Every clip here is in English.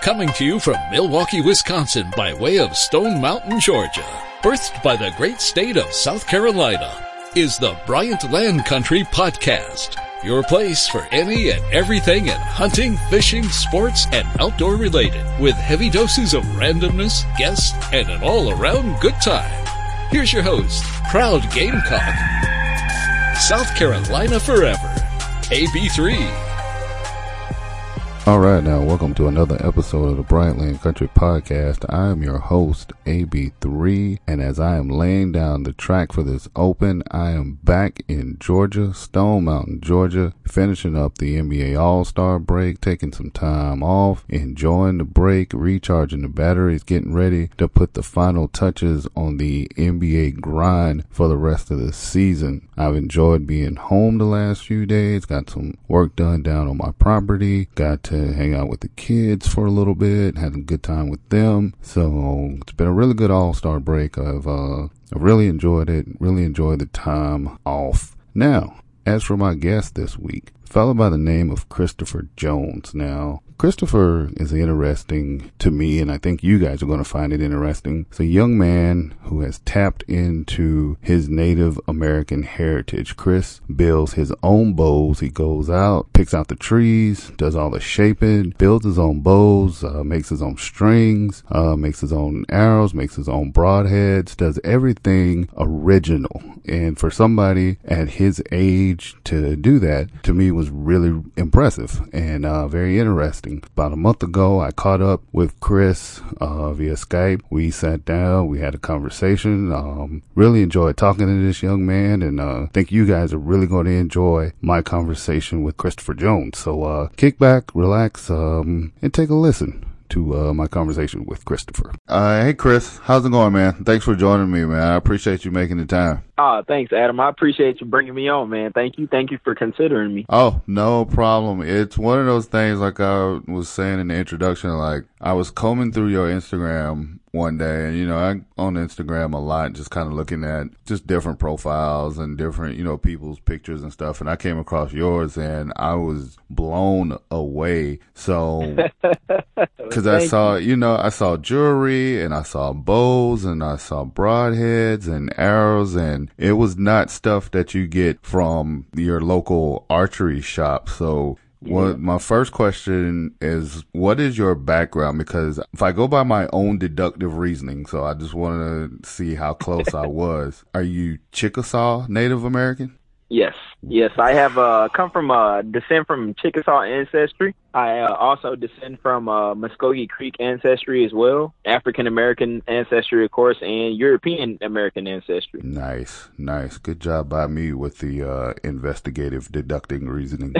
Coming to you from Milwaukee, Wisconsin by way of Stone Mountain, Georgia. Birthed by the great state of South Carolina is the Bryant Land Country Podcast. Your place for any and everything in hunting, fishing, sports, and outdoor related, with heavy doses of randomness, guests, and an all-around good time. Here's your host, proud Gamecock, South Carolina forever, AB3. All right, now welcome to another episode of the Bryant Land Country Podcast. I am your host, AB3, and as I am laying down the track for this open, I am back in Georgia, Stone Mountain, Georgia, finishing up the NBA All-Star break, taking some time off, enjoying the break, recharging the batteries, getting ready to put the final touches on the NBA grind for the rest of the season. I've enjoyed being home the last few days, got some work done down on my property, got to hang out with the kids for a little bit, had a good time with them. So it's been a really good All-Star break. I've really enjoyed it, really enjoyed the time off. Now, as for my guest this week, a fellow by the name of Christopher Jones. Now, Christopher is interesting to me, and I think you guys are going to find it interesting. It's a young man who has tapped into his Native American heritage. Chris builds his own bows. He goes out, picks out the trees, does all the shaping, builds his own bows, makes his own strings, makes his own arrows, makes his own broadheads, does everything original. And for somebody at his age to do that, to me, was really impressive and very interesting. About a month ago, I caught up with Chris via Skype. We sat down, we had a conversation. Really enjoyed talking to this young man, and I think you guys are really going to enjoy my conversation with Christopher Jones. So kick back, relax, and take a listen to my conversation with Christopher. Hey, Chris, how's it going, man? Thanks for joining me, man. I appreciate you making the time. Thanks, Adam. I appreciate you bringing me on, man. Thank you for considering me. Oh, no problem. It's one of those things, like I was saying in the introduction, like I was combing through your Instagram one day, and, you know, I on Instagram a lot, just kind of looking at just different profiles and different, you know, people's pictures and stuff, and I came across yours, and I was blown away. So, because I saw jewelry, and I saw bows, and I saw broadheads and arrows, and it was not stuff that you get from your local archery shop. So my first question is, what is your background? Because if I go by my own deductive reasoning, so I just want to see how close I was. Are you Chickasaw Native American? Yes, I have descend from Chickasaw ancestry. I also descend from Muskogee Creek ancestry as well, African American ancestry, of course, and European American ancestry. Nice. Good job by me with the investigative deducting reasoning.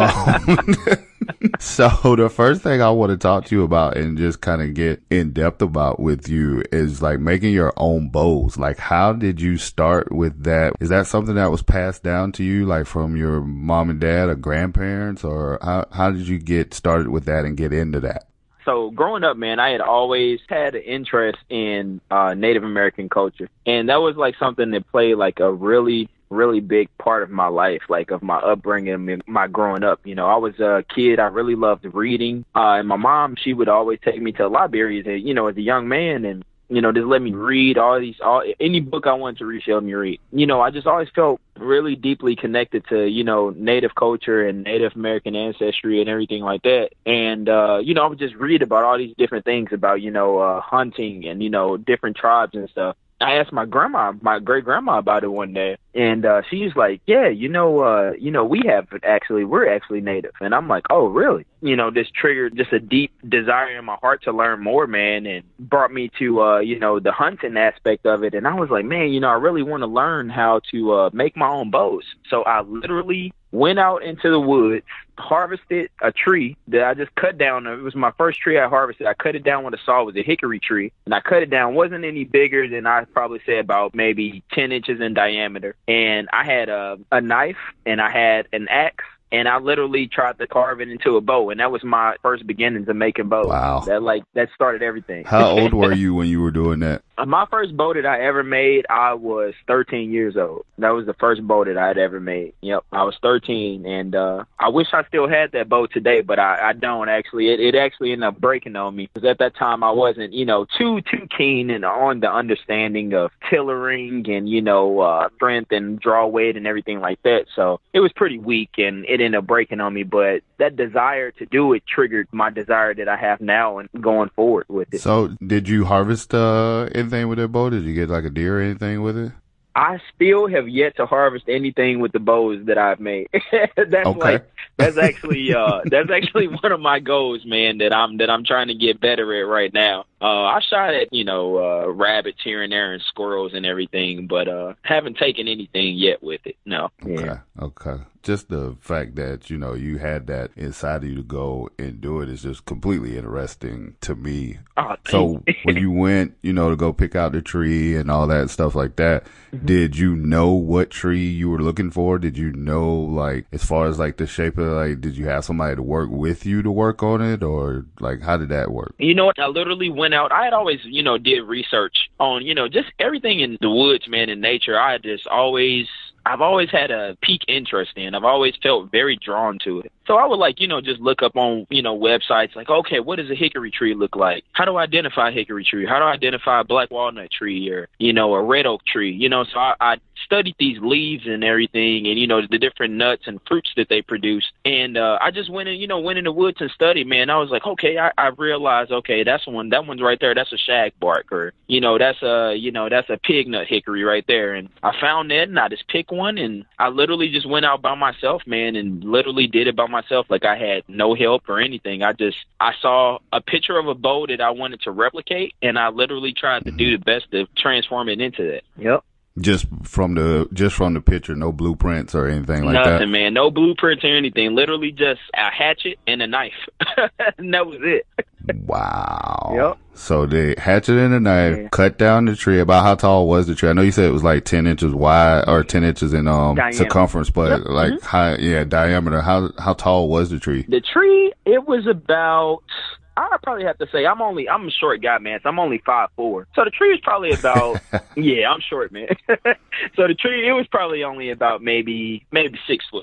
So the first thing I want to talk to you about and just kind of get in depth about with you is like making your own bows. Like, how did you start with that? Is that something that was passed down to you, like from your mom and dad or grandparents, or how did you get started with that and get into that? So growing up, man, I had always had an interest in Native American culture, and that was like something that played like a really big part of my life, like of my upbringing, my growing up. You know, I was a kid. I really loved reading. And my mom, she would always take me to libraries, you know, as a young man, and, you know, just let me read any book I wanted to read, she let me read. You know, I just always felt really deeply connected to, you know, Native culture and Native American ancestry and everything like that. And, you know, I would just read about all these different things about, you know, hunting and, you know, different tribes and stuff. I asked my great grandma about it one day, and she's like, yeah, we're actually Native. And I'm like, oh, really? You know, this triggered just a deep desire in my heart to learn more, man, and brought me to, you know, the hunting aspect of it. And I was like, man, you know, I really want to learn how to make my own bows. So I literally went out into the woods, harvested a tree that I just cut down. It was my first tree I harvested. I cut it down with a saw. It was a hickory tree, and I cut it down. Wasn't any bigger than, I'd probably say about maybe 10 inches in diameter. And I had a knife, and I had an axe, and I literally tried to carve it into a bow, and that was my first beginnings of making bows. Wow. That started everything. How old were you when you were doing that? My first bow that I ever made, I was 13 years old. That was the first bow that I had ever made. Yep, I was 13, and I wish I still had that bow today, but I don't actually. It actually ended up breaking on me because at that time I wasn't, too keen and on the understanding of tillering and, strength and draw weight and everything like that. So it was pretty weak, and it ended up breaking on me. But that desire to do it triggered my desire that I have now and going forward with it. So did you harvest anything with that bow? Did you get like a deer or anything with it? I still have yet to harvest anything with the bows that I've made. That's actually one of my goals, man, that I'm trying to get better at right now. I shot at, rabbits here and there and squirrels and everything, but haven't taken anything yet with it. No. Okay. Just the fact that, you had that inside of you to go and do it is just completely interesting to me. Oh, so when you went, to go pick out the tree and all that stuff like that, did you know what tree you were looking for? Did you know, like, as far as like the shape of it, like, did you have somebody to work with you to work on it, or like, how did that work? You know what? I literally went out. I had always, did research on, just everything in the woods, man, in nature. I've always had a peak interest in. I've always felt very drawn to it. So I would just look up on, websites like, okay, what does a hickory tree look like? How do I identify a hickory tree? How do I identify a black walnut tree or, a red oak tree? So I studied these leaves and everything and, the different nuts and fruits that they produce. And I just went in the woods and studied, man. I was like, okay, I realized, okay, that one's right there. That's a shagbark, or, that's a pig nut hickory right there. And I found that and I just picked one, and I literally just went out by myself, man, and literally did it by myself. Like, I had no help or anything. I saw a picture of a bow that I wanted to replicate, and I literally tried to do the best to transform it into that. Yep. Just from the picture, no blueprints or anything like that? Nothing, man. No blueprints or anything. Literally just a hatchet and a knife. And that was it. Wow. Yep. So the hatchet and a knife, cut down the tree. About how tall was the tree? I know you said it was like 10 inches wide or 10 inches in circumference, but diameter. How tall was the tree? The tree, it was about, I probably have to say, I'm a short guy, man, so I'm only 5'4". So the tree was probably about, I'm short, man. So the tree, it was probably only about maybe 6 foot,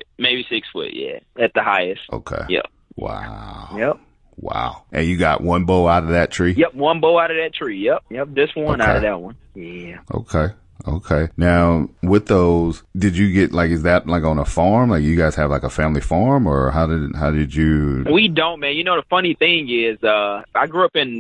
at the highest. Okay. Yep. Wow. Yep. Wow. And you got one bow out of that tree? Yep, one bow out of that tree. Yep, this one out of that one. Yeah. Okay. Now, with those, did you get, like, is that like on a farm? Like, you guys have like a family farm, or how did you? We don't, man. The funny thing is, I grew up in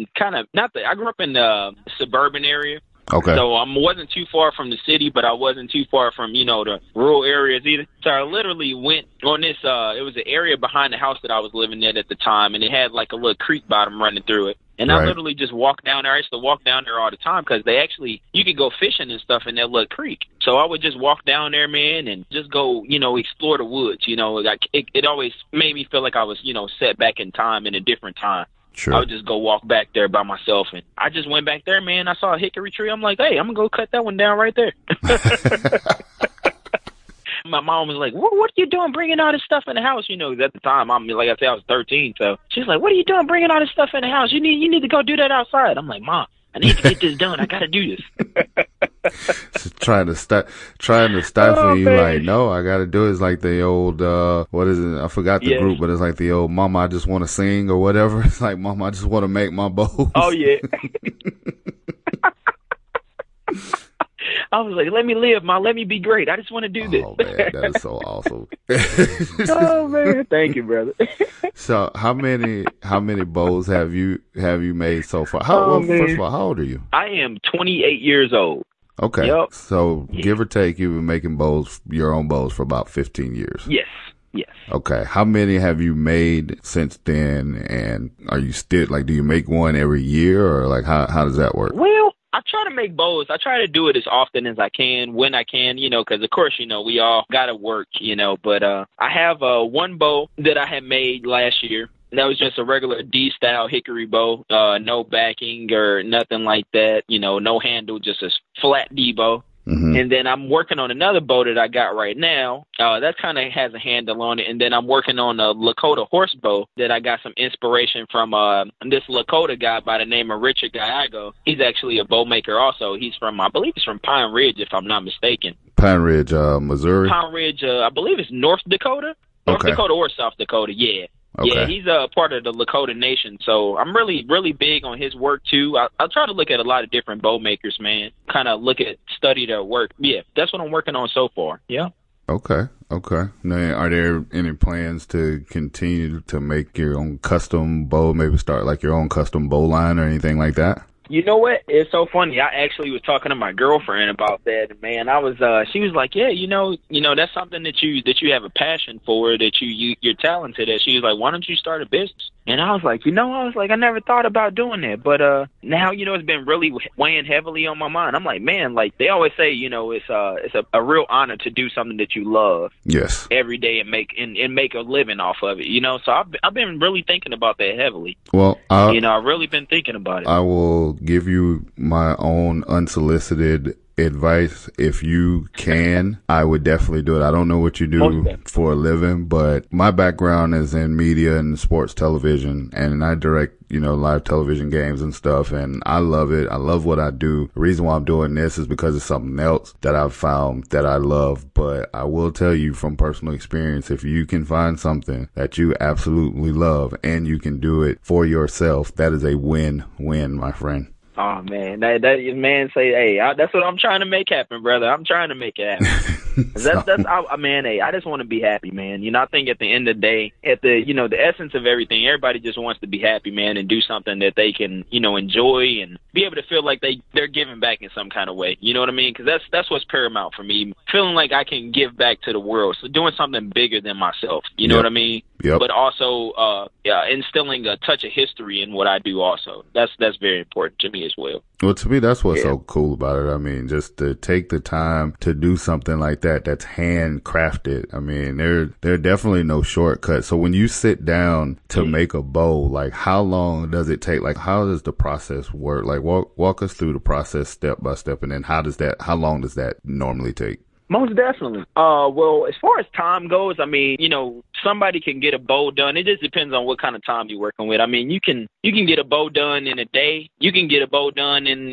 the suburban area. Okay. So I wasn't too far from the city, but I wasn't too far from, the rural areas either. So I literally went on this, it was an area behind the house that I was living in at the time, and it had like a little creek bottom running through it. And I literally just walked down there. I used to walk down there all the time because you could go fishing and stuff in that little creek. So I would just walk down there, man, and just go, explore the woods. Like it always made me feel like I was, set back in time in a different time. Sure. I would just go walk back there by myself, and I just went back there, man. I saw a hickory tree. I'm like, hey, I'm going to go cut that one down right there. My mom was like, what are you doing bringing all this stuff in the house? At the time, like I said, I was 13. So she's like, what are you doing bringing all this stuff in the house? You need to go do that outside. I'm like, Mom, I need to get this done. I got to do this. trying to stifle you, man. Like, no, I got to do it. It's like the old, what is it? I forgot the group, but it's like the old Mama, I just want to sing or whatever. It's like, Mama, I just want to make my bows. Oh, yeah. I was like, let me live, Ma. Let me be great. I just want to do this. Oh, man, that is so awesome. Oh, man. Thank you, brother. So how many bows have you made so far? First of all, how old are you? I am 28 years old. Okay. Yep. So give or take, you've been making your own bows for about 15 years. Yes. Okay. How many have you made since then? And are you still, like, do you make one every year, or like how does that work? Well, I try to make bows. I try to do it as often as I can, when I can, because of course, we all got to work, but I have one bow that I had made last year. That was just a regular D-style hickory bow, no backing or nothing like that, no handle, just a flat D bow. And then I'm working on another bow that I got right now. That kind of has a handle on it. And then I'm working on a Lakota horse bow that I got some inspiration from this Lakota guy by the name of Richard Gallegos. He's actually a bow maker also. He's from, I believe he's from Pine Ridge, if I'm not mistaken. Pine Ridge, Missouri? Pine Ridge, I believe it's North Dakota. North Dakota or South Dakota, yeah. Okay. Yeah, he's a part of the Lakota Nation, so I'm really, really big on his work, too. I try to look at a lot of different bow makers, man, kind of study their work. Yeah, that's what I'm working on so far, yeah. Okay. Now, are there any plans to continue to make your own custom bow, maybe start like your own custom bow line or anything like that? You know what? It's so funny. I actually was talking to my girlfriend about that, and man, she was like, yeah, you know, that's something that you have a passion for, that you're talented at. She was like, why don't you start a business? And I was like, I never thought about doing that. But now, it's been really weighing heavily on my mind. I'm like, man, like they always say, it's a real honor to do something that you love. Yes. Every day and make a living off of it, So I've been really thinking about that heavily. Well, I've really been thinking about it. I will give you my own unsolicited advice. If you can, I would definitely do it. I don't know what you do for a living, but my background is in media and sports television, and I direct, live television games and stuff, and I love it. I love what I do. The reason why I'm doing this is because it's something else that I've found that I love, but I will tell you from personal experience, if you can find something that you absolutely love and you can do it for yourself, that is a win-win, my friend. Oh man, that man say, hey, that's what I'm trying to make happen, brother. I'm trying to make it happen. I just want to be happy, man. I think at the end of the day, the essence of everything, everybody just wants to be happy, man, and do something that they can, enjoy and be able to feel like they're giving back in some kind of way. You know what I mean? Because that's what's paramount for me. Feeling like I can give back to the world, so doing something bigger than myself. You know what I mean? Yep. But also, instilling a touch of history in what I do. Also, that's very important to me as well. Well, to me, that's what's so cool about it. I mean, just to take the time to do something like that's handcrafted. I mean, there are definitely no shortcuts. So when you sit down to make a bow, like how long does it take? Like how does the process work? Like walk us through the process step by step, and then how long does that normally take? Most definitely. Well, as far as time goes, I mean, somebody can get a bow done. It just depends on what kind of time you're working with. I mean, you can get a bow done in a day. You can get a bow done in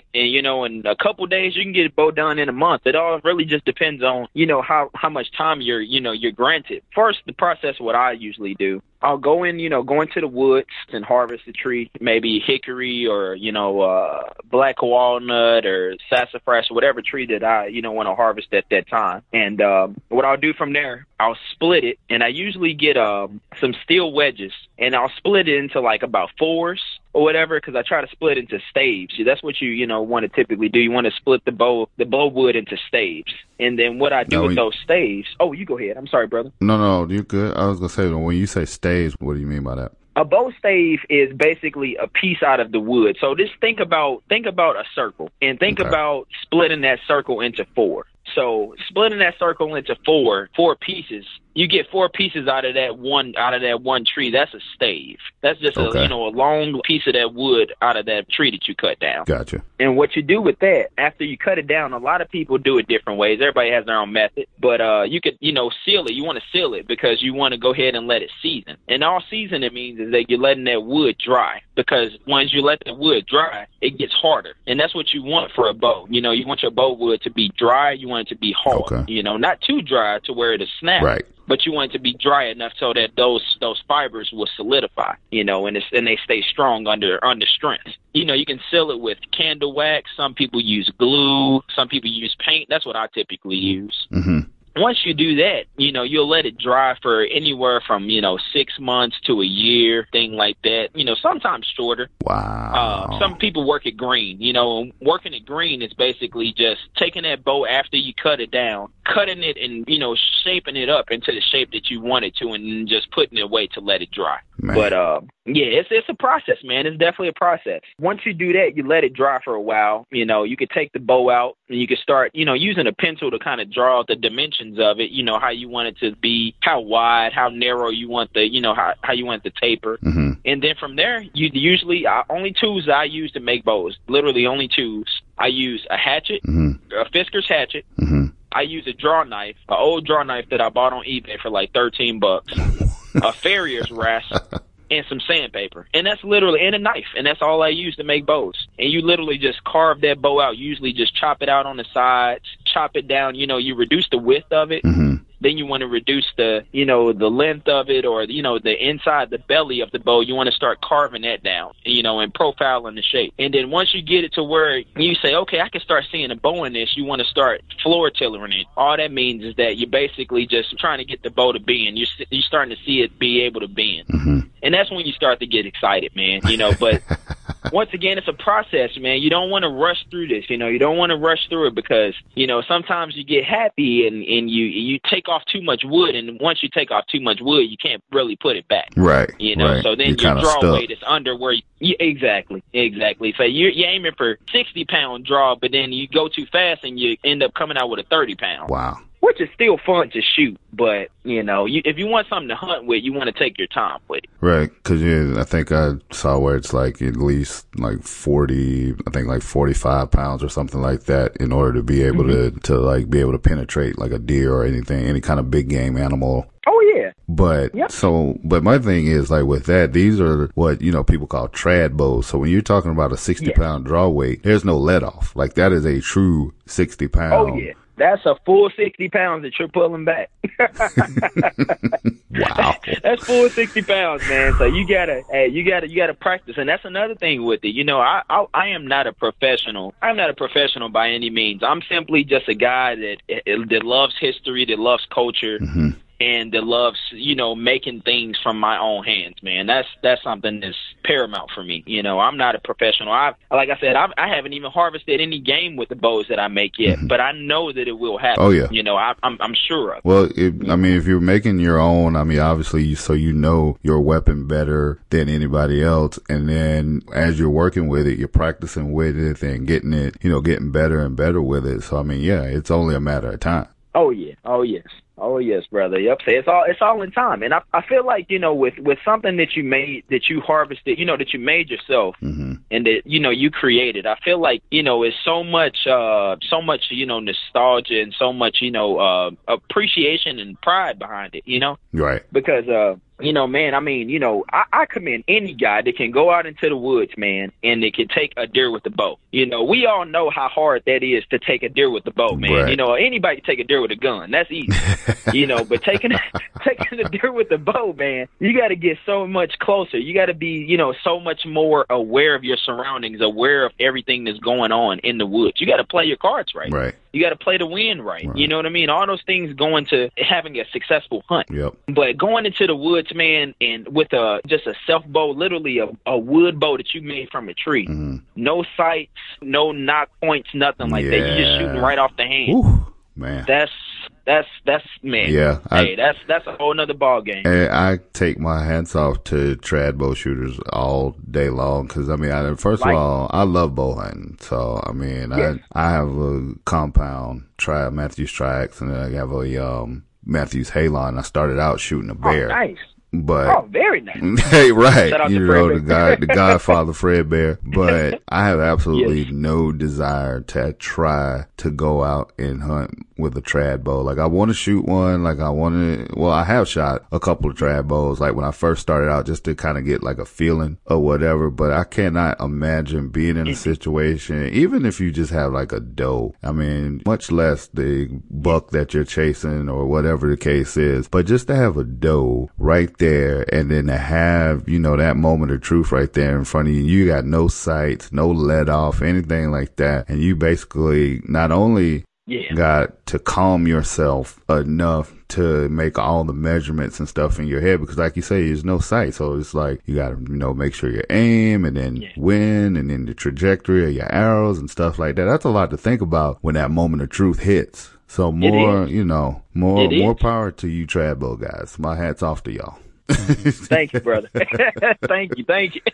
a couple days. You can get a bow done in a month. It all really just depends on, how much time you're granted. First, the process, what I usually do, I'll go into the woods and harvest a tree, maybe hickory or, black walnut or sassafras, whatever tree that I, want to harvest at that time. And what I'll do from there, I'll split it, and I usually get some steel wedges, and I'll split it into like about fours or whatever, because I try to split into staves. That's what you want to typically do. You want to split the bow wood into staves. And then what I do with those staves, you go ahead. I'm sorry, brother. No, you're good. I was going to say, when you say staves, what do you mean by that? A bow stave is basically a piece out of the wood. So just think about a circle, and think about splitting that circle into four. So splitting that circle into four pieces, you get 4 pieces out of that one tree. That's a stave. That's just a long piece of that wood out of that tree that you cut down. Gotcha. And what you do with that, after you cut it down, a lot of people do it different ways. Everybody has their own method. But you could, seal it. You want to seal it because you want to go ahead and let it season. And all season it means is that you're letting that wood dry, because once you let the wood dry, it gets harder. And that's what you want for a bow. You want your bow wood to be dry. You want it to be hard. Okay. Not too dry to where it'll snap. Right. But you want it to be dry enough so that those fibers will solidify, and they stay strong under strength. You can seal it with candle wax. Some people use glue. Some people use paint. That's what I typically use. Mm-hmm. Once you do that, you'll let it dry for anywhere from, 6 months to a year, thing like that. Sometimes shorter. Wow. Some people work it green. Working it green is basically just taking that bow after you cut it down, cutting it and, shaping it up into the shape that you want it to, and just putting it away to let it dry. Man. But, it's a process, man. It's definitely a process. Once you do that, you let it dry for a while. You could take the bow out and you could start, using a pencil to kind of draw out the dimensions of it, how you want it to be, how wide, how narrow you want how you want the taper. Mm-hmm. And then from there, you usually, only tools I use to make bows, literally only tools, I use a hatchet, Mm-hmm. a Fisker's hatchet. Mm-hmm. I use a draw knife, an old draw knife that I bought on eBay for like $13, a farrier's rasp, and some sandpaper. And that's literally, and a knife. And that's all I use to make bows. And you literally just carve that bow out. Usually just chop it out on the sides, chop it down. You know, you reduce the width of it. Mm-hmm. Then you want to reduce the, you know, the length of it, or, you know, the inside, the belly of the bow. You want to start carving that down, you know, and profiling the shape. And then once you get it to where you say, okay, I can start seeing a bow in this, you want to start floor tillering it. All that means is that you're basically just trying to get the bow to bend. You're starting to see it be able to bend. Mm-hmm. And that's when you start to get excited, man, you know, but once again, it's a process, man. You don't want to rush through this, you know. You don't want to rush through it because, you know, sometimes you get happy and you take off too much wood, and once you take off too much wood, you can't really put it back. Right. You know, right. so then your draw weight is under where exactly. So you're aiming for 60-pound draw, but then you go too fast and you end up coming out with a 30-pound. Wow. Which is still fun to shoot, but, you know, if you want something to hunt with, you want to take your time with it. Right, because I think I saw where it's like at least like 45 pounds or something like that in order to be able to like be able to penetrate like a deer or anything, any kind of big game animal. Oh, yeah. But but my thing is like with that, these are what, you know, people call trad bows. So when you're talking about a 60-pound draw weight, there's no let off. Like that is a true 60-pound. Oh, yeah. That's a full 60 pounds that you're pulling back. Wow. That's full 60 pounds, man. So you gotta practice. And that's another thing with it. You know, I am not a professional. I'm not a professional by any means. I'm simply just a guy that loves history, that loves culture. Mm-hmm. And that loves, you know, making things from my own hands, man. That's something that's paramount for me. You know, I'm not a professional. Like I said, I haven't even harvested any game with the bows that I make yet, but I know that it will happen. Oh, yeah. You know, I'm sure of it. Well, I mean, if you're making your own, I mean, obviously, you know your weapon better than anybody else. And then as you're working with it, you're practicing with it and getting it, you know, getting better and better with it. So, I mean, yeah, it's only a matter of time. Oh, yeah. Oh, yes. Oh, yes, brother. Yep. So it's all in time. And I feel like, you know, with something that you made, that you harvested, you know, that you made yourself and that, you know, you created, I feel like, you know, it's so much, you know, nostalgia and so much, you know, appreciation and pride behind it, you know? Right. Because, you know, man, I mean, you know, I commend any guy that can go out into the woods, man, and they can take a deer with the bow. You know, we all know how hard that is to take a deer with the bow, man. Right. You know, anybody can take a deer with a gun. That's easy. You know, but taking the deer with the bow, man, you got to get so much closer. You got to be, you know, so much more aware of your surroundings, aware of everything that's going on in the woods. You got to play your cards right. Right. You got to play the wind right. You know what I mean? All those things go into having a successful hunt. Yep. But going into the woods, man, and with just a self bow, literally a wood bow that you made from a tree, no sights, no knock points, nothing like that. You're just shooting right off the hand. Ooh, man. That's man. Yeah. That's a whole nother ball game. And I take my hats off to trad bow shooters all day long because, I mean, first of all, I love bow hunting. So, I mean, I have a compound Matthews Tri-X, and then I have a Matthews Halon. I started out shooting a bear. Oh, nice. But very nice. Hey, right. Shout out You to know, Fred the Godfather Fred Bear. But I have absolutely no desire to try to go out and hunt with a trad bow. Like, I want to shoot one. Like, I have shot a couple of trad bows, like when I first started out, just to kind of get like a feeling or whatever. But I cannot imagine being in a situation, even if you just have like a doe. I mean, much less the buck that you're chasing or whatever the case is. But just to have a doe right there, and then to have, you know, that moment of truth right there in front of you. You got no sights, no let off, anything like that. And you basically not only got to calm yourself enough to make all the measurements and stuff in your head, because like you say, there's no sight. So it's like you got to, you know, make sure your aim and then wind and then the trajectory of your arrows and stuff like that. That's a lot to think about when that moment of truth hits. So more, you know, more power to you trad bow guys. My hat's off to y'all. Thank you, brother. Thank you.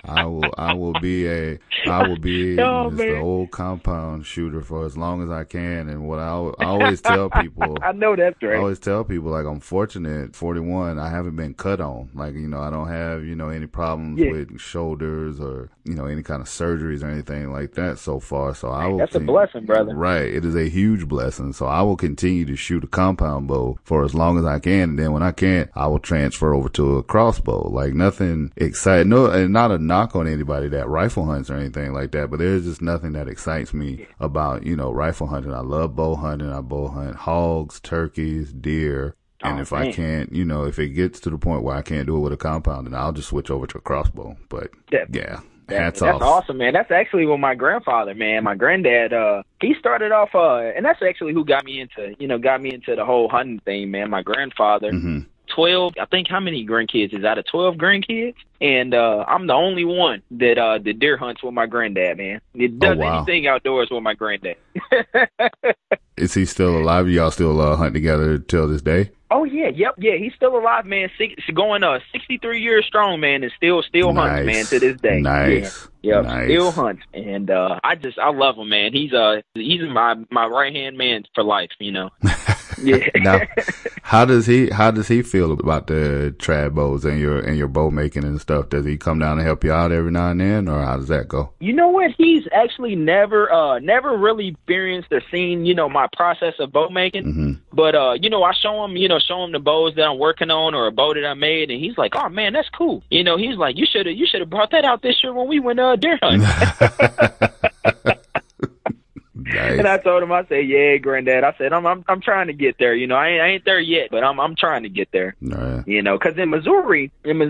I will be just an old compound shooter for as long as I can. And what I always tell people, I know that's right. I always tell people, like, I'm fortunate, 41, I haven't been cut on. Like, I don't have, any problems with shoulders or, any kind of surgeries or anything like that so far. So I will. That's a blessing, brother. Right. It is a huge blessing. So I will continue to shoot a compound bow for as long as I can. And then when I can't, I will transfer over to a crossbow. Like, nothing exciting. No, and not a knock on anybody that rifle hunts or anything like that, but there's just nothing that excites me about, rifle hunting. I love bow hunting. I bow hunt hogs, turkeys, deer. And if I can't, if it gets to the point where I can't do it with a compound, then I'll just switch over to a crossbow. But yeah. Hats off. That's awesome, man. That's actually what my grandfather, man, my granddad, he started off, and that's actually who got me into the whole hunting thing, man. My grandfather, 12, I think, how many grandkids is out of 12 grandkids? And I'm the only one that deer hunts with my granddad, man. It does anything outdoors with my granddad. Is he still alive? Y'all still hunt together till this day? Oh, yeah. Yep. Yeah, he's still alive, man. Going 63 years strong, man, and still hunts, man, to this day. Nice. Yeah. Nice. Still hunts. And I love him, man. He's my right-hand man for life, Yeah. Now, how does he feel about the trad bows and your bow making and stuff? Does he come down and help you out every now and then, or how does that go? You know what? He's actually never really experienced or seen, my process of bow making. But I show him the bows that I'm working on or a bow that I made, and he's like, "Oh man, that's cool." He's like, "You should have brought that out this year when we went deer hunting." Nice. And I told him, I said, "Yeah, Granddad." I said, "I'm trying to get there. I ain't there yet, but I'm trying to get there." Right. Because in Missouri,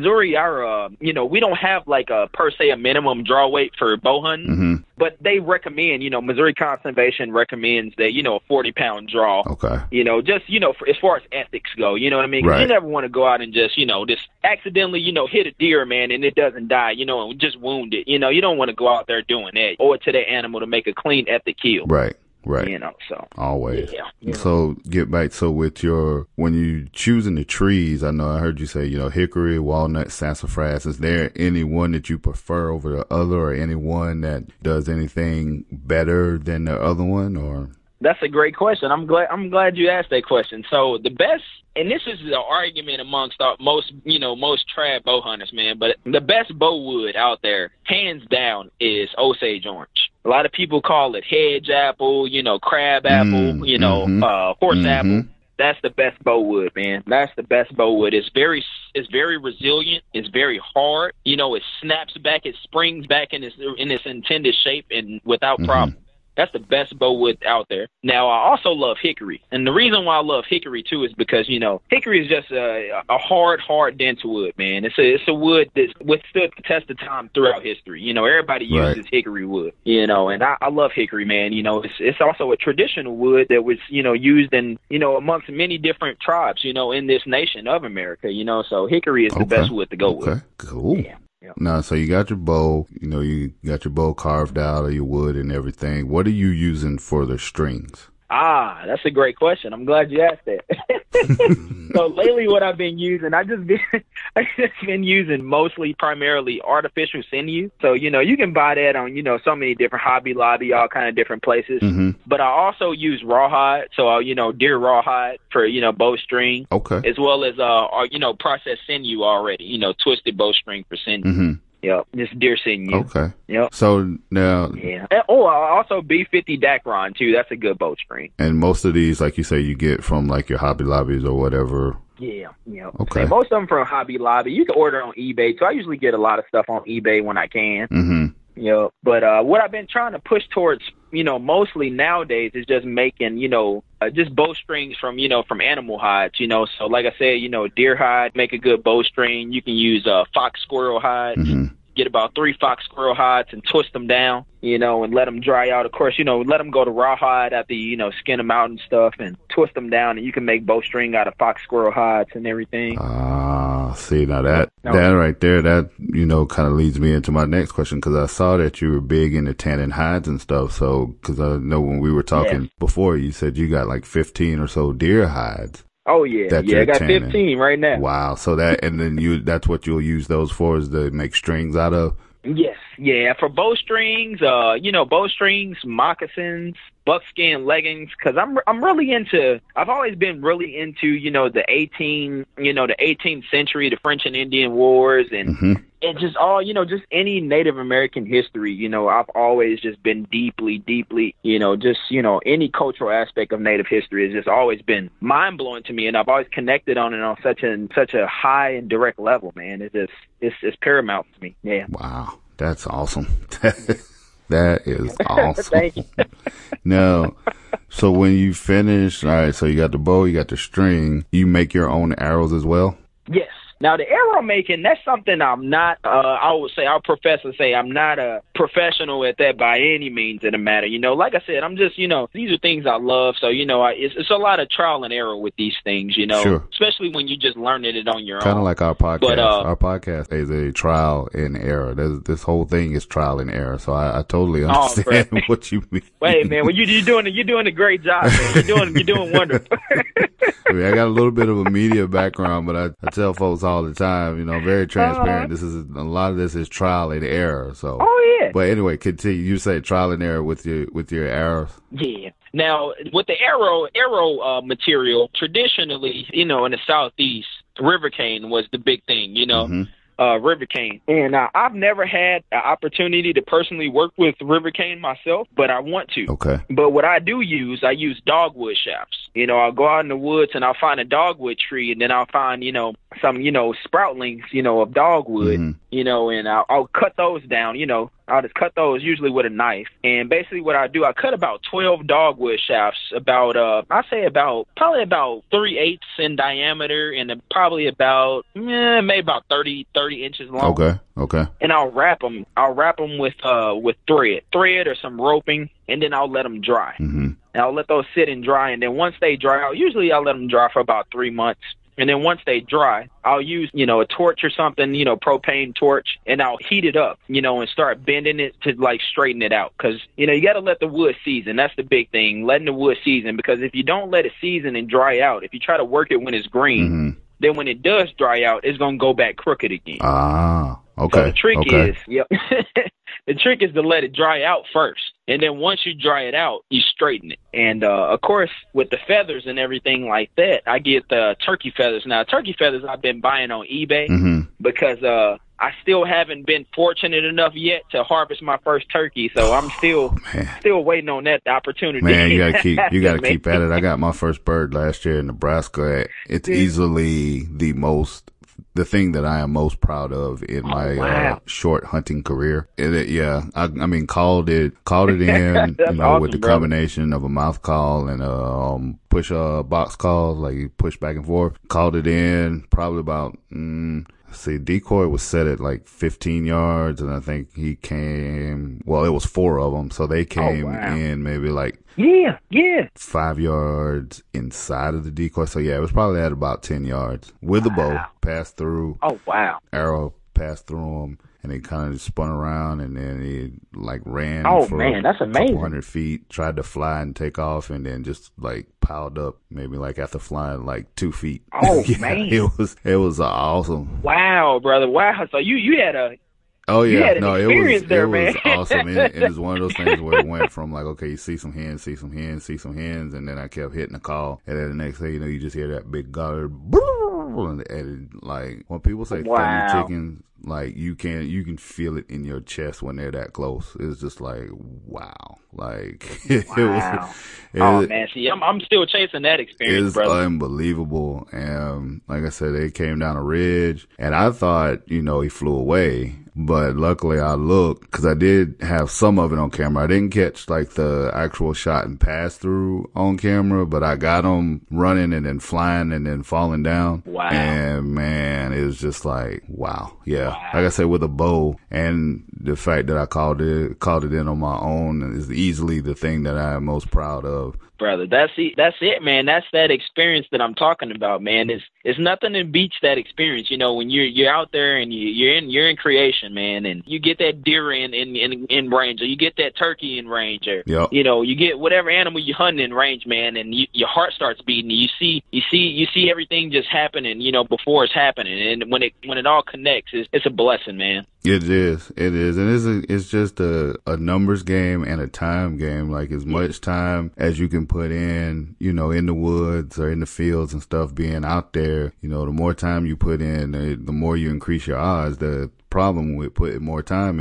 our we don't have like per se a minimum draw weight for bow hunting, but they recommend, Missouri Conservation recommends that a 40-pound draw. Okay. Just for, as far as ethics go, you know what I mean? 'Cause you never want to go out and just accidentally hit a deer, man, and it doesn't die, and just wound it. You don't want to go out there doing that or to the animal to make a clean ethic kill. Right. So always. Yeah. So get back. So with when you choosing the trees, I heard you say, hickory, walnut, sassafras. Is there any one that you prefer over the other, or any one that does anything better than the other one, or? That's a great question. I'm glad you asked that question. So the best, and this is the argument amongst most trad bow hunters, man, but the best bow wood out there, hands down, is Osage orange. A lot of people call it hedge apple, crab apple, horse apple. That's the best bow wood, man. That's the best bow wood. It's very resilient. It's very hard. It snaps back. It springs back in its intended shape and without problem. That's the best bow wood out there. Now, I also love hickory. And the reason why I love hickory, too, is because, hickory is just a hard, dense wood, man. It's a wood that's withstood the test of time throughout history. Everybody uses hickory wood, and I love hickory, man. It's also a traditional wood that was, used in, amongst many different tribes, in this nation of America, so hickory is the best wood to go with. Okay, cool. Yeah. Now, so you got your bow, you got your bow carved out of your wood and everything. What are you using for the strings? That's a great question. I'm glad you asked that. So lately what I've been using, I've just been using primarily artificial sinew. So, you can buy that on, so many different Hobby Lobby, all kind of different places. But I also use rawhide. So, deer rawhide for, bowstring. Okay. As well as, processed sinew already, twisted bowstring for sinew. Yep, just deer sinew. Okay. Yep. So now. Yeah. Also B50 Dacron too. That's a good bowstring. And most of these, like you say, you get from like your Hobby Lobbies or whatever. Yeah. Okay. And most of them from Hobby Lobby. You can order on eBay. So I usually get a lot of stuff on eBay when I can. But what I've been trying to push towards, mostly nowadays is just making, just bowstrings from animal hides, So like I said, deer hide, make a good bowstring. You can use fox squirrel hides. Get about 3 fox squirrel hides and twist them down, and let them dry out. Of course, let them go to rawhide after you skin them out and stuff and twist them down, and you can make bowstring out of fox squirrel hides and everything. See, now that right there, that, kind of leads me into my next question, because I saw that you were big into tanning hides and stuff. So, because I know when we were talking before, you said you got like 15 or so deer hides. Oh, yeah. I got 15 right now. Wow. So that's what you'll use those for, is to make strings out of? Yes, yeah, for bowstrings, bowstrings, moccasins, buckskin leggings, because I'm really into. I've always been really into, the 18th century, the French and Indian Wars, and just all, just any Native American history. I've always just been deeply, any cultural aspect of Native history has just always been mind blowing to me, and I've always connected on it on such a high and direct level, man. It's paramount to me. Yeah. Wow, that's awesome. That is awesome. Thank you. Now, so when you finish, all right, so you got the bow, you got the string, you make your own arrows as well? Yes. Now, the arrow making, that's something I'm not, I'll profess to say I'm not a professional at that by any means of the matter. Like I said, I'm just, these are things I love. So, it's a lot of trial and error with these things, Sure. Especially when you're just learning it on your own. Kind of like our podcast. But, our podcast is a trial and error. This whole thing is trial and error. So I totally understand what you mean. Wait, man, you're doing a great job, man. You're doing wonderful. I mean, I got a little bit of a media background, but I tell folks all the time, very transparent. A lot of this is trial and error. So, yeah. But anyway, continue. You say trial and error with your arrows. Yeah. Now, with the arrow material, traditionally, in the Southeast, river cane was the big thing. River cane. And I've never had an opportunity to personally work with river cane myself, but I want to. Okay. But what I use dogwood shafts. I'll go out in the woods and I'll find a dogwood tree, and then I'll find, some, sproutlings, of dogwood, and I'll cut those down, I'll just cut those usually with a knife. And basically what I do, I cut about 12 dogwood shafts, probably about 3/8 in diameter, and probably about, maybe about 30 inches long. Okay. And I'll wrap them with thread or some roping, and then I'll let them dry. And I'll let those sit and dry. And then once they dry out, usually I'll let them dry for about 3 months. And then once they dry, I'll use, a torch or something, propane torch, and I'll heat it up, and start bending it to straighten it out. Cause, you got to let the wood season. That's the big thing, letting the wood season, because if you don't let it season and dry out, if you try to work it when it's green, then when it does dry out, it's going to go back crooked again. Ah, okay. So the trick is, the trick is to let it dry out first. And then once you dry it out, you straighten it. And, of course, with the feathers and everything like that, I get the turkey feathers. Now, turkey feathers I've been buying on eBay because I still haven't been fortunate enough yet to harvest my first turkey. So I'm still waiting on that opportunity. Man, you gotta keep at it. I got my first bird last year in Nebraska. It's easily the thing that I am most proud of in my short hunting career. Called it in, awesome, with the combination of a mouth call and push box calls, like you push back and forth. Called it in probably about decoy was set at 15 yards, and I think he came. Well, it was 4 of them, so they came in maybe 5 yards inside of the decoy. So yeah, it was probably at about 10 yards with the bow. Passed through. Oh wow! Arrow passed through him, and he kind of just spun around, and then he ran for that's amazing. A couple 100 feet. Tried to fly and take off, and then just piled up maybe after flying 2 feet. Oh man! It was awesome. Wow, brother! Wow! So you had a Oh yeah, it was awesome. And it's one of those things where it went from okay, you see some hens, and then I kept hitting the call, and then the next thing you know, you just hear that big guard, and when people say thunder chickens, you can feel it in your chest when they're that close. It's just wow. Man, see, I'm still chasing that experience, it's brother. Unbelievable. And like I said, they came down a ridge, and I thought, he flew away. But luckily I looked, because I did have some of it on camera. I didn't catch the actual shot and pass through on camera, but I got him running and then flying and then falling down. Wow. And man, it was just wow. Yeah. Wow. Like I said, with a bow, and the fact that I called it in on my own is easily the thing that I am most proud of. Brother, that's it, man. That's that experience that I'm talking about, man. It's nothing that beats that experience. When you're out there and you're in creation, man, and you get that deer in range, or you get that turkey in range, or you get whatever animal you're hunting in range, man, and your heart starts beating. You see everything just happening, before it's happening, and when it all connects, it's a blessing, man. It is, and it's just a numbers game and a time game. Like as much time as you can put in, you know, in the woods or in the fields and stuff, being out there, you know, the more time you put in, the more you increase your odds. The problem with putting more time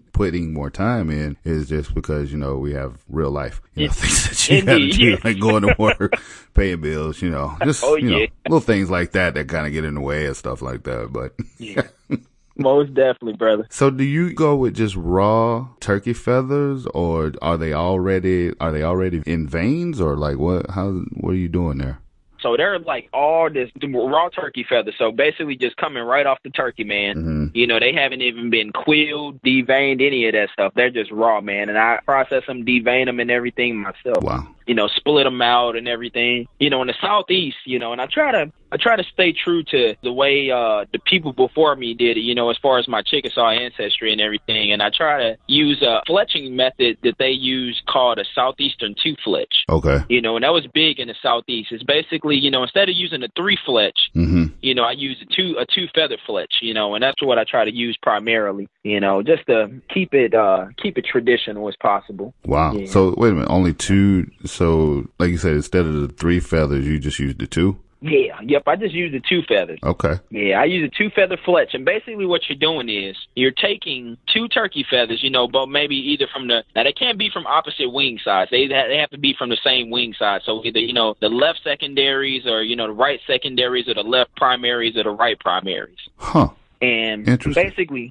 in is just because, you know, we have real life, you know, things that you got to do, like going to work, paying bills, you know, just you know, little things like that kind of get in the way and stuff like that. But yeah. Most definitely, brother. So do you go with just raw turkey feathers, or are they already in veins, or like what are you doing there? So they're like all this raw turkey feathers. So basically just coming right off the turkey, man. Mm-hmm. You know, they haven't even been quilled, deveined, any of that stuff. They're just raw, man. And I process them, devein them and everything myself. Wow. You know, split them out and everything. You know, in the Southeast, you know, and I try to stay true to the way the people before me did it, you know, as far as my Chickasaw ancestry and everything. And I try to use a fletching method that they use called a Southeastern two-fletch. Okay. You know, and that was big in the Southeast. It's basically, you know, instead of using a three-fletch, mm-hmm. you know, I use a two-feather fletch, you know, and that's what I try to use primarily, you know, just to keep it traditional as possible. Wow. Yeah. So wait a minute, only two. So like you said, instead of the 3 feathers, you just used the 2? Yeah, yep, I just use the 2 feathers. Okay. Yeah, I use a 2-feather fletch, and basically what you're doing is you're taking 2 turkey feathers, you know, but maybe either now they can't be from opposite wing sides. They have to be from the same wing side. So either, you know, the left secondaries or, you know, the right secondaries or the left primaries or the right primaries. Huh. And interesting. Basically,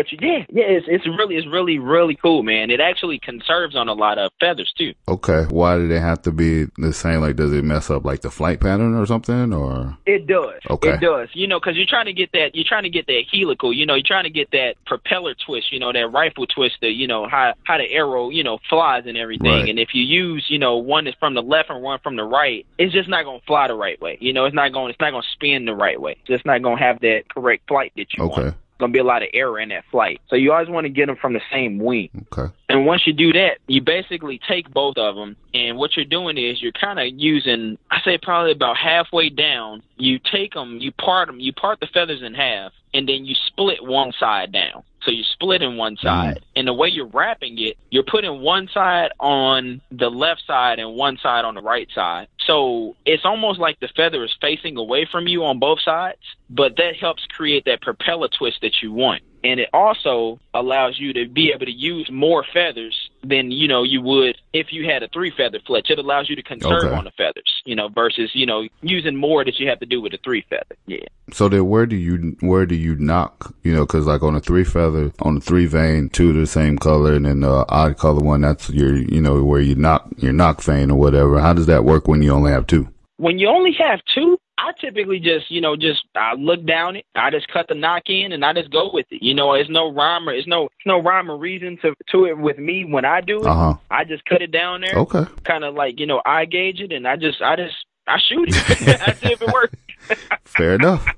it's really cool, man. It actually conserves on a lot of feathers too. Okay, why do they have to be the same? Like, does it mess up like the flight pattern or something? Or it does. Okay, it does. You know, because you're trying to get that helical. You know, you're trying to get that propeller twist. You know, that rifle twist. You know how the arrow, you know, flies and everything. Right. And if you use, you know, one that's from the left and one from the right, it's just not gonna fly the right way. You know, it's not gonna spin the right way. It's just not gonna have that correct flight that you want. Going to be a lot of error in that flight. So you always want to get them from the same wing. Okay. And once you do that, you basically take both of them, and what you're doing is you're kind of using, I say probably about halfway down, you take them, you part the feathers in half, and then you split one side down. So you split in one side. And the way you're wrapping it, you're putting one side on the left side and one side on the right side. So it's almost like the feather is facing away from you on both sides, but that helps create that propeller twist that you want. And it also allows you to be able to use more feathers than, you know, you would if you had a 3-feather fletch. It allows you to conserve on the feathers, you know, versus, you know, using more that you have to do with a 3-feather. Yeah. So then where do you knock, you know, because like on a 3-feather, on the 3 vein, 2 the same color, and then the odd color one, that's your, you know, where you knock your knock vein or whatever. How does that work when you only have 2? When you only have 2, I typically I look down it. I just cut the knock in and I just go with it. You know, there's no rhyme or reason to it with me when I do it. Uh-huh. I just cut it down there. Okay. Kind of like, you know, eye gauge it, and I shoot it. I see if it works. Fair enough.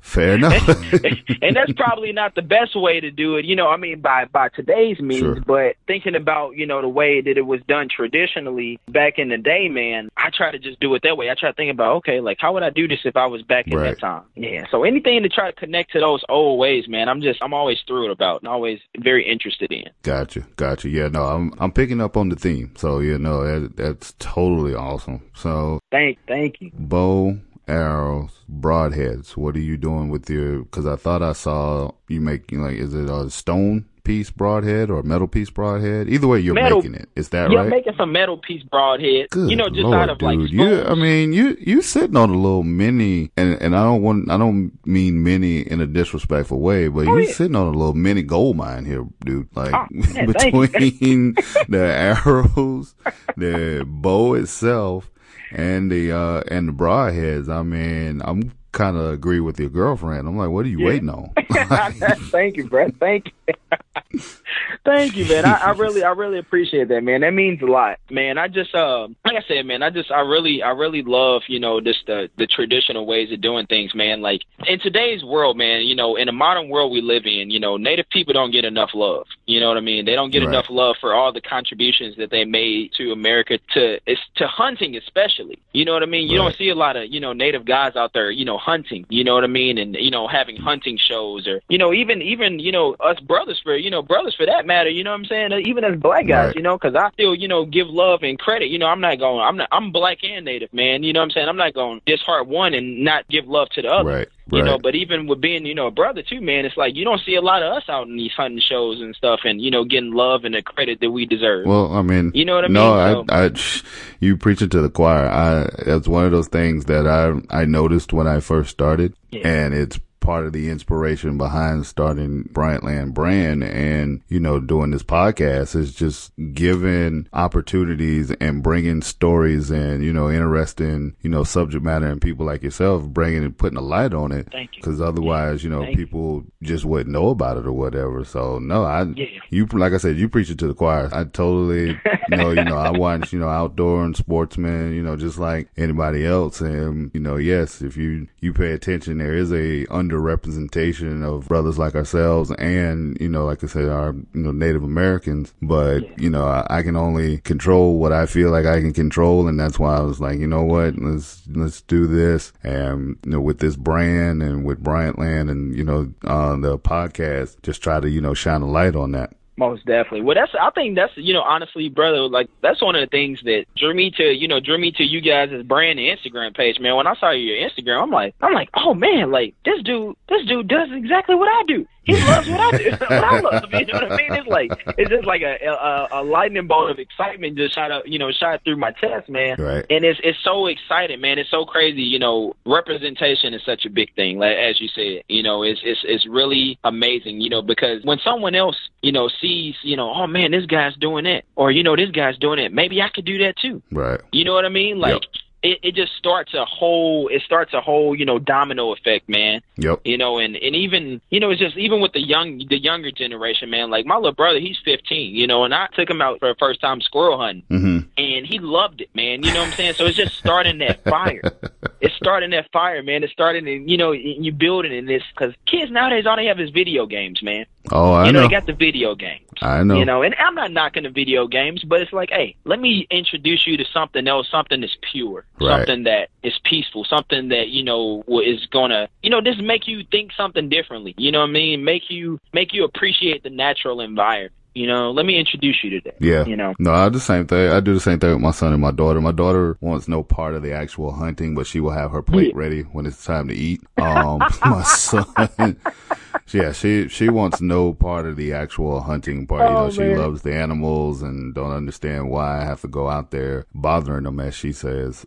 And that's probably not the best way to do it, you know, I mean, by today's means, sure. But thinking about, you know, the way that it was done traditionally back in the day, man, I try to just do it that way. I try to think about, okay, like, how would I do this if I was back in that time? Yeah. So anything to try to connect to those old ways, man, I'm always through it about and always very interested in. Gotcha. Yeah, no, I'm picking up on the theme. So, you know, that's totally awesome. So thank you. Bow, arrows, broadheads. What are you doing with because I thought I saw you make, like, is it a stone piece broadhead or a metal piece broadhead? Either way, you're making it. Is that right? Yeah, I'm making some metal piece broadhead. Good you know, just Lord, out of dude. like stones. You sitting on a little mini, and I don't mean mini in a disrespectful way, but you're sitting on a little mini gold mine here, dude. Like between the arrows, the bow itself, and the broadheads. I mean, I'm kind of agree with your girlfriend. I'm like, what are you waiting on? Thank you, Brett. Thank you. Thank you, man. I really appreciate that, man. That means a lot, man. I just, like I said, man, I really love, you know, just the traditional ways of doing things, man. Like in today's world, man, you know, in the modern world we live in, you know, Native people don't get enough love. You know what I mean? They don't get enough love for all the contributions that they made to America, to hunting especially. You know what I mean? You don't see a lot of, Native guys out there, hunting, you know what I mean? And, having hunting shows, or, even, us brothers for that matter, you know what I'm saying? Even as black guys, because I still, give love and credit. I'm black and Native, man. You know what I'm saying? I'm not going to disheart one and not give love to the other. Right. But even with being, a brother too, man, it's like you don't see a lot of us out in these hunting shows and stuff, and getting love and the credit that we deserve. Well, I mean, you know what I mean? No, you preach it to the choir. That's one of those things that I noticed when I first started, and it's part of the inspiration behind starting Bryantland Brand and, doing this podcast is just giving opportunities and bringing stories and, interesting, subject matter and people like yourself bringing and putting a light on it. Thank you. Because otherwise, people just wouldn't know about it or whatever. So no, you, like I said, you preach it to the choir. I totally know, I watch, outdoor and sportsmen, just like anybody else. And, yes, if you pay attention, there is a underrepresentation of brothers like ourselves and, like I said, our, Native Americans. But, I can only control what I feel like I can control. And that's why I was like, you know what, let's do this. And, with this brand and with Bryantland and, the podcast, just try to, shine a light on that. Most definitely. Well, I think that's, honestly, brother, like that's one of the things that drew me to you guys' brand and Instagram page, man. When I saw your Instagram, I'm like, oh man, like this dude does exactly what I do. He loves what I do, what I love. You know what I mean? It's just like a lightning bolt of excitement just shot through my chest, man. Right. And it's so exciting, man. It's so crazy. Representation is such a big thing, like, as you said. It's really amazing. Because when someone else sees, oh man, this guy's doing it, or this guy's doing it, maybe I could do that too. Right. You know what I mean? Like. Yep. It just starts a whole domino effect, man. Yep. And even it's just even with the younger generation, man. Like my little brother, he's 15, and I took him out for the first time squirrel hunting, and he loved it, man. You know what I'm saying? So it's just starting that fire. It's starting that fire, man. It's starting, you building in this, because kids nowadays all they have is video games, man. Oh, I know. They got the video games. I know. And I'm not knocking the video games, but it's like, hey, let me introduce you to something else, something that's pure, something that is peaceful, something that, is gonna, just make you think something differently. You know what I mean? Make you appreciate the natural environment. Let me introduce you to that. Yeah. No, I do the same thing. I do the same thing with my son and my daughter. My daughter wants no part of the actual hunting, but she will have her plate ready when it's time to eat. My son, she wants no part of the actual hunting part. She loves the animals and don't understand why I have to go out there bothering them, as she says.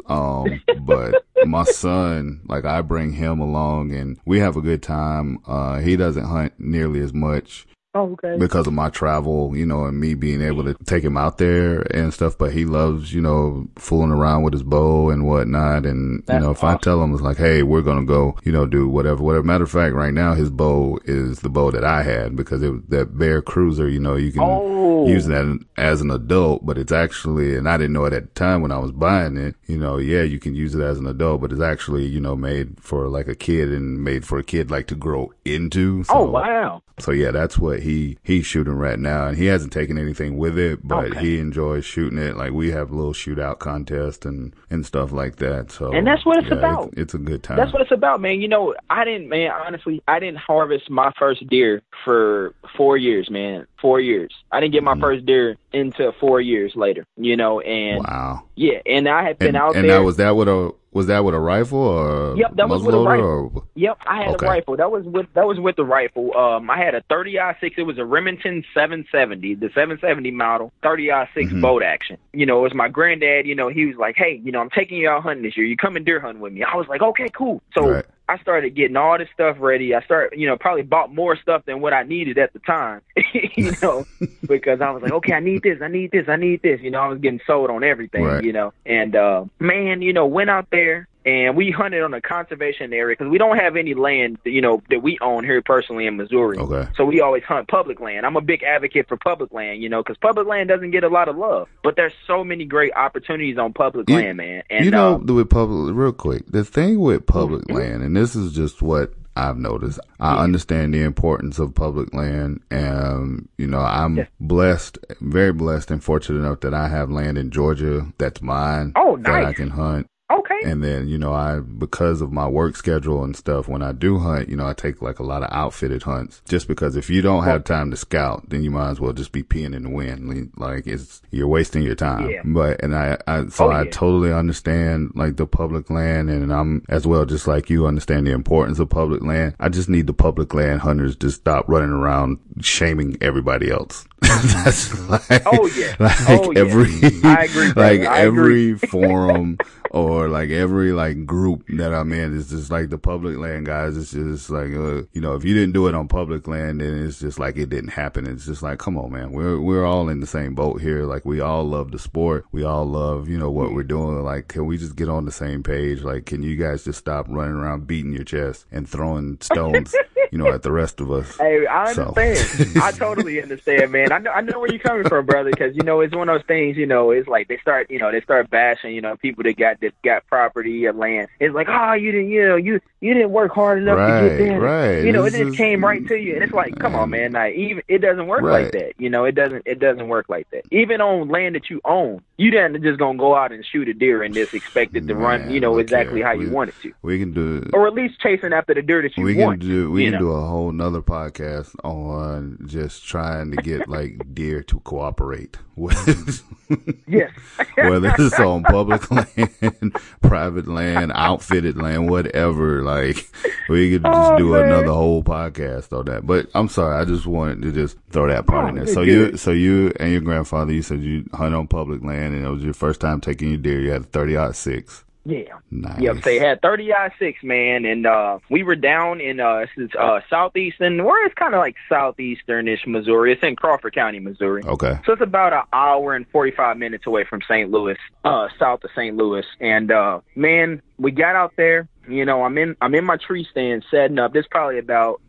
But my son, like, I bring him along and we have a good time. He doesn't hunt nearly as much. Oh, okay. Because of my travel, and me being able to take him out there and stuff, but he loves, fooling around with his bow and whatnot. And, if awesome. I tell him, it's like, hey, we're going to go, do whatever. Matter of fact, right now, his bow is the bow that I had, because it was that Bear Cruiser, you can use that as an adult, but it's actually, and I didn't know it at the time when I was buying it, you can use it as an adult, but it's actually, made for like a kid and made for a kid like to grow into. So, oh, wow. So yeah, that's what he's shooting right now, and he hasn't taken anything with it, but he enjoys shooting it. Like, we have a little shootout contest and stuff like that. So, and that's what it's about. It's a good time. That's what it's about, man. Honestly, I didn't harvest my first deer for 4 years, man. 4 years. I didn't get my first deer until 4 years later. And wow. Yeah, and I had been out there. And now, was that with a rifle or? Yep, that was with a rifle. Or? Yep, I had a rifle. That was with the rifle. I had a 30-06. It was a Remington 770, the 770 model, 30-06 bolt action. It was my granddad. He was like, hey, I'm taking you out hunting this year. You coming deer hunting with me? I was like, okay, cool. So I started getting all this stuff ready. I started, probably bought more stuff than what I needed at the time, because I was like, okay, I need this. I was getting sold on everything, and, man, went out there and we hunted on a conservation area, because we don't have any land, that we own here personally in Missouri. Okay. So we always hunt public land. I'm a big advocate for public land, because public land doesn't get a lot of love, but there's so many great opportunities on public land, man. And with public, real quick, the thing with public land, and this is just what I've noticed. I understand the importance of public land, and I'm blessed, very blessed and fortunate enough that I have land in Georgia that's mine. Oh, nice. That I can hunt. Okay. And then, because of my work schedule and stuff, when I do hunt, I take like a lot of outfitted hunts, just because if you don't have time to scout, then you might as well just be peeing in the wind. Like you're wasting your time. Yeah. But, and I totally understand like the public land, and I'm as well, just like you, understand the importance of public land. I just need the public land hunters to stop running around shaming everybody else. That's like, every, I agree, like every forum or like every like group that I'm in is just like the public land guys. It's just like, if you didn't do it on public land, then it's just like it didn't happen. It's just like, come on, man. We're all in the same boat here. Like we all love the sport. We all love, what we're doing. Like, can we just get on the same page? Like, can you guys just stop running around beating your chest and throwing stones, at the rest of us? Hey, I understand. I totally understand, man. I know where you're coming from, brother, because, it's one of those things, it's like they start bashing, people that got property or land. It's like, you didn't work hard enough to get there. Right. It just came right to you. And it's like, come on, man. Like, even it doesn't work like that. It doesn't work like that. Even on land that you own, you didn't just gonna go out and shoot a deer and just expect it to run, exactly how you want it to. We can do, or at least chasing after the deer that you want. We can do a whole nother podcast on just trying to get like deer to cooperate with. Yes. Whether it's on public land, private land, outfitted land, whatever. Like, we could just do another whole podcast on that. But I'm sorry, I just wanted to just throw that part in there. So you and your grandfather, you said you hunt on public land, and it was your first time taking your deer. You had a 30-06. Yeah. Nice. Yep. They had 30-06, man, and we were down in southeastern, where it's kind of like southeastern-ish Missouri. It's in Crawford County, Missouri. Okay. So it's about an hour and 45 minutes away from St. Louis, south of St. Louis. And man, we got out there. I'm in my tree stand setting up. This probably about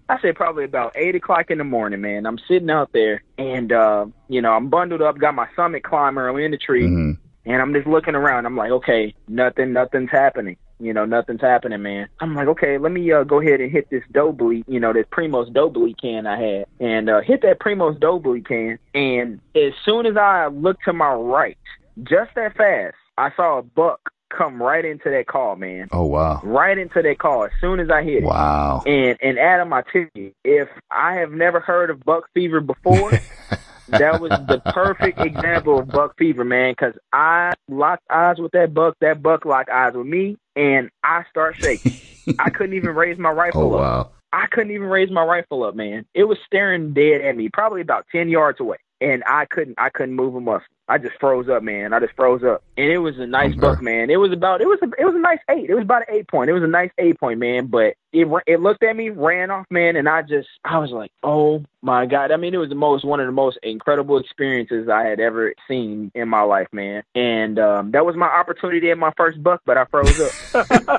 8 o'clock in the morning, man. I'm sitting out there, and I'm bundled up, got my Summit climber. I'm in the tree. Mm-hmm. And I'm just looking around. I'm like, okay, nothing's happening. Nothing's happening, man. I'm like, okay, let me go ahead and hit this doe bleed, this Primos doe bleed can I had. And hit that Primos doe bleed can. And as soon as I looked to my right, just that fast, I saw a buck come right into that call, man. Oh, wow. Right into that call as soon as I hit it. Wow. And Adam, I tell you, if I have never heard of buck fever before, that was the perfect example of buck fever, man, because I locked eyes with that buck locked eyes with me, and I start shaking. I couldn't even raise my rifle up. Wow. I couldn't even raise my rifle up, man. It was staring dead at me, probably about 10 yards away, and I couldn't move a muscle. I just froze up, man. I just froze up. And it was a nice buck, man. It was a nice 8. It was about an 8 point. It was a nice 8 point, man. But it looked at me, ran off, man, and I was like, oh my God. I mean, it was one of the most incredible experiences I had ever seen in my life, man. And that was my opportunity at my first buck, but I froze up.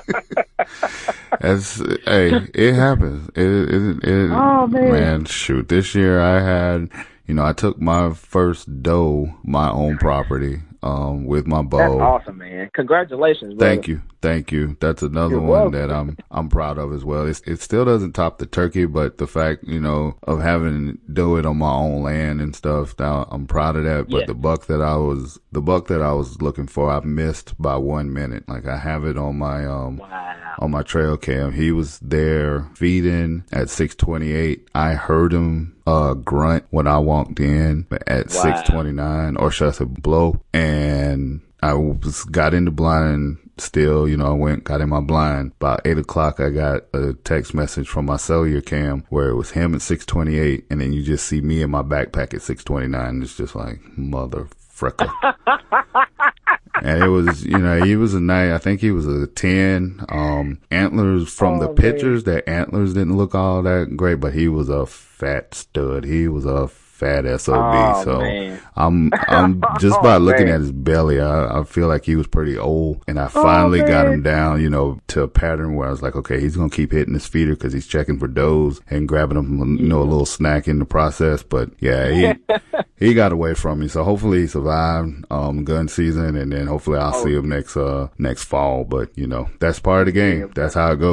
It happens. Oh man, shoot. This year I had, I took my first doe, my own property, with my bow. That's awesome, man. Congratulations, brother. Thank you. That's another one that I'm proud of as well. It still doesn't top the turkey, but the fact, of having do it on my own land and stuff, I'm proud of that. But yeah. the buck that I was looking for, I missed by 1 minute. Like, I have it on my on my trail cam. He was there feeding at 6:28. I heard him grunt when I walked in at 6:29, or should I say blow, and I got in the blind still, I got in my blind. About 8 o'clock, I got a text message from my cellular cam where it was him at 6:28, and then you just see me in my backpack at 6:29. It's just like, mother fricker. And it was, he was I think he was a 10. Antlers from the pictures, that antlers didn't look all that great, but he was a fat stud. He was a fat SOB. Man. I'm just by looking at his belly, I feel like he was pretty old, and I finally got him down, to a pattern where I was like, okay, he's going to keep hitting his feeder because he's checking for does and grabbing them, a little snack in the process. But yeah, he got away from me. So hopefully he survived, gun season, and then hopefully I'll see him next fall. But that's part of the game. That's how it goes.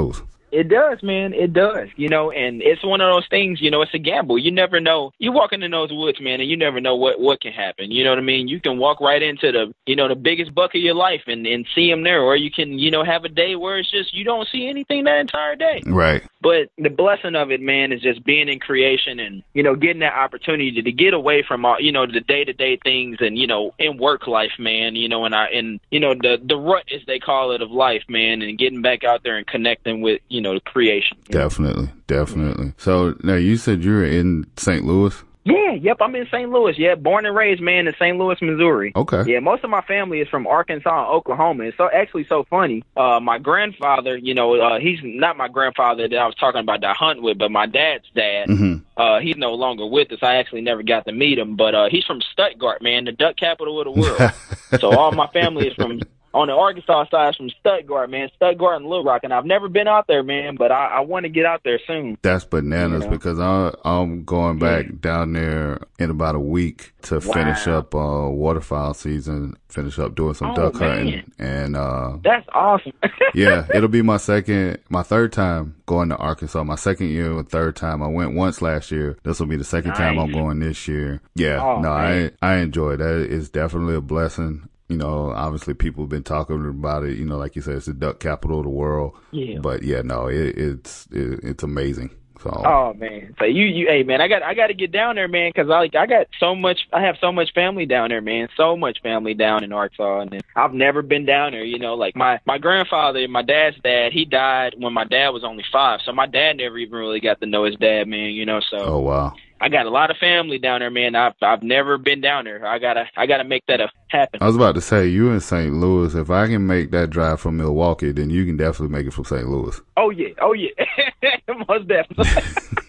It does, man. It does, and it's one of those things, it's a gamble. You never know. You walk into those woods, man, and you never know what can happen. You know what I mean? You can walk right into the biggest buck of your life and see him there, or you can, have a day where it's just you don't see anything that entire day. Right. But the blessing of it, man, is just being in creation and, getting that opportunity to get away from all, the day-to-day things and, in work life, man, and the rut, as they call it, of life, man, and getting back out there and connecting with, the creation. Definitely. So now you said you're in St. Louis? Yeah, yep, I'm in St. Louis, born and raised, man, in St. Louis, Missouri. Okay. Yeah, most of my family is from Arkansas and Oklahoma. It's actually so funny. My grandfather, he's not my grandfather that I was talking about that I hunt with, but my dad's dad. Mm-hmm. He's no longer with us. I actually never got to meet him, but he's from Stuttgart, man, the duck capital of the world. So all my family is from... On the Arkansas side, from Stuttgart, man. Stuttgart and Little Rock. And I've never been out there, man, but I want to get out there soon. That's bananas because I'm going back down there in about a week to finish up waterfowl season, finish up doing some duck hunting. And that's awesome. Yeah, it'll be my third time going to Arkansas. My second year and third time. I went once last year. This will be the second time I'm going this year. Yeah, I enjoy it. That is definitely a blessing. Obviously people have been talking about it, like you said, it's the duck capital of the world. Yeah. But yeah, no, it's amazing. So. Oh man. So hey man, I got to get down there, man, cuz I have so much family down there, man. So much family down in Arkansas, and I've never been down there, like my grandfather, my dad's dad, he died when my dad was only 5. So my dad never even really got to know his dad, man, so. Oh wow. I got a lot of family down there, man. I've never been down there. I gotta make that happen. I was about to say, you in St. Louis. If I can make that drive from Milwaukee, then you can definitely make it from St. Louis. Oh yeah, most definitely.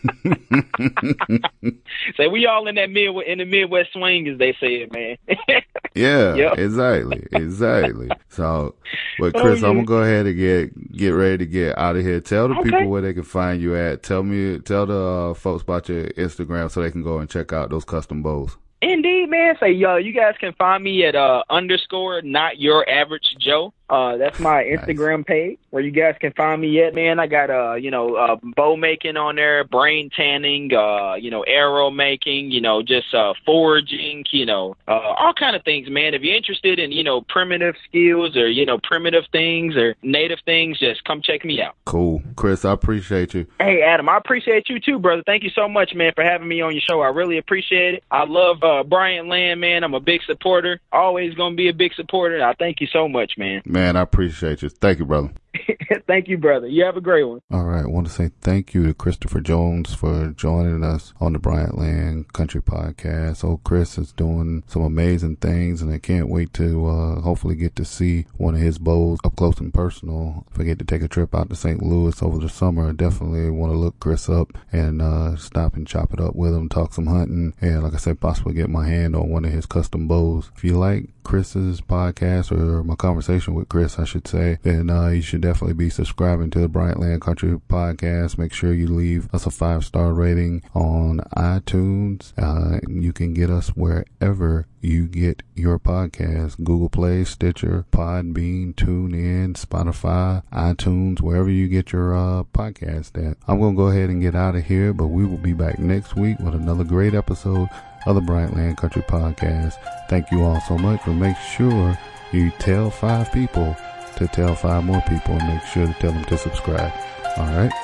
So we all in the Midwest swing, as they say it, man. Yeah, yep. Exactly. So, but Chris, I'm gonna go ahead and get ready to get out of here. Tell the people where they can find you at. Tell the folks about your Instagram so they can go and check out those custom bows. Indeed, man. So, you guys can find me at _ not your average Joe. That's my Instagram page where you guys can find me at, man. I got, bow making on there, brain tanning, arrow making, just foraging, all kind of things, man. If you're interested in, primitive skills or, primitive things or native things, just come check me out. Cool. Chris, I appreciate you. Hey, Adam, I appreciate you too, brother. Thank you so much, man, for having me on your show. I really appreciate it. I love Bryant Land, man. I'm a big supporter. Always going to be a big supporter. I thank you so much, man. Man, I appreciate you. Thank you, brother. Thank you, brother. You have a great one. All right. I want to say thank you to Christopher Jones for joining us on the Bryant Land Country Podcast. Oh, Chris is doing some amazing things, and I can't wait to hopefully get to see one of his bows up close and personal. If I get to take a trip out to St. Louis over the summer, I definitely want to look Chris up and stop and chop it up with him, talk some hunting, and like I said, possibly get my hand on one of his custom bows. If you like Chris's podcast, or my conversation with Chris, I should say, then you should definitely be subscribing to the Bryant Land Country Podcast. Make sure you leave us a 5-star rating on iTunes. You can get us wherever you get your podcast: Google Play, Stitcher, Podbean, TuneIn, Spotify, iTunes, wherever you get your podcast at. I'm going to go ahead and get out of here, but we will be back next week with another great episode of the Bryant Land Country Podcast. Thank you all so much. But make sure you tell 5 people to tell 5 more people, and make sure to tell them to subscribe. All right.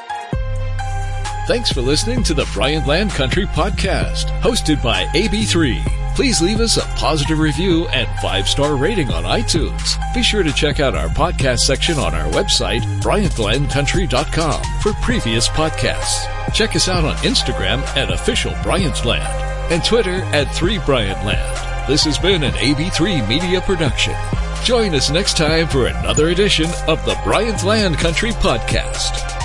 Thanks for listening to the Bryant Land Country Podcast, hosted by AB3. Please leave us a positive review and 5-star rating on iTunes. Be sure to check out our podcast section on our website, BryantLandCountry.com, for previous podcasts. Check us out on Instagram at Official Bryant Land and Twitter at 3BryantLand. This has been an AB3 Media production. Join us next time for another edition of the Bryant Land Country Podcast.